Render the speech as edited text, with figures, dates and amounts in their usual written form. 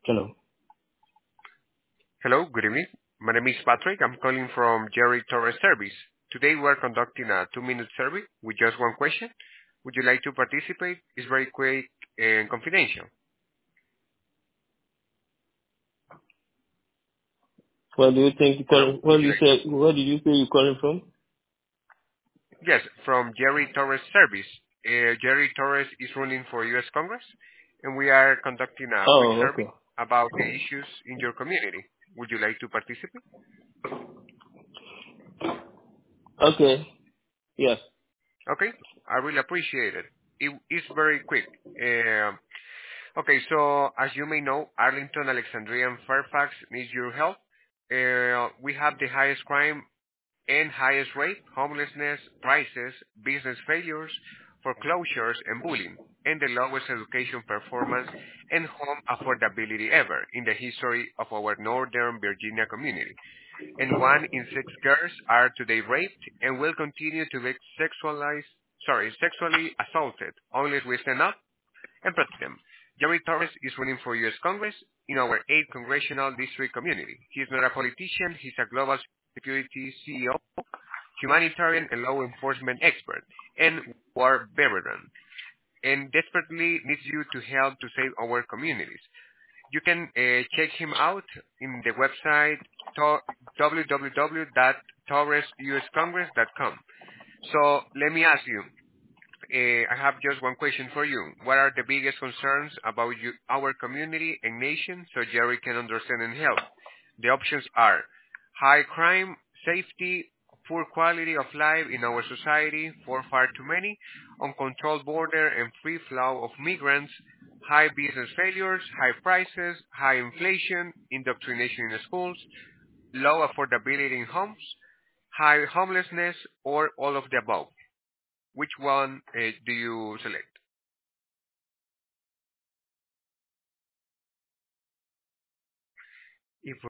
Hello. Hello, good evening. My name is Patrick. I'm calling from Jerry Torres Service. Today we're conducting a 2-minute survey with just one question. Would you like to participate? It's very quick and confidential. Where do you think you Hello? calling? Would Where you you like? say? Where did you say you calling from? Yes, from Jerry Torres Service. Jerry Torres is running for U.S. Congress, and we are conducting a quick Oh, survey okay. about the issues in your community. Would you like to participate? Okay. Yes. Okay, I really appreciate it. It is very quick. Okay, so as you may know, Arlington, Alexandria, and Fairfax needs your help. We have the highest crime and highest rate, homelessness, prices, business failures, foreclosures, and bullying, and the lowest education performance and home affordability ever in the history of our Northern Virginia community. And 1 in 6 girls are today raped and will continue to be sexually assaulted unless we stand up and protect them. Jerry Torres is running for U.S. Congress in our 8th congressional district community. He is not a politician. He's a global security CEO, humanitarian and law enforcement expert, and war veteran, and desperately needs you to help to save our communities. You can check him out in the website www.torresuscongress.com. So let me ask you, I have just one question for you. What are the biggest concerns about our community and nation so Jerry can understand and help? The options are high crime, safety, poor quality of life in our society for far too many, uncontrolled border and free flow of migrants, high business failures, high prices, high inflation, indoctrination in schools, low affordability in homes, high homelessness, or all of the above. Which one do you select?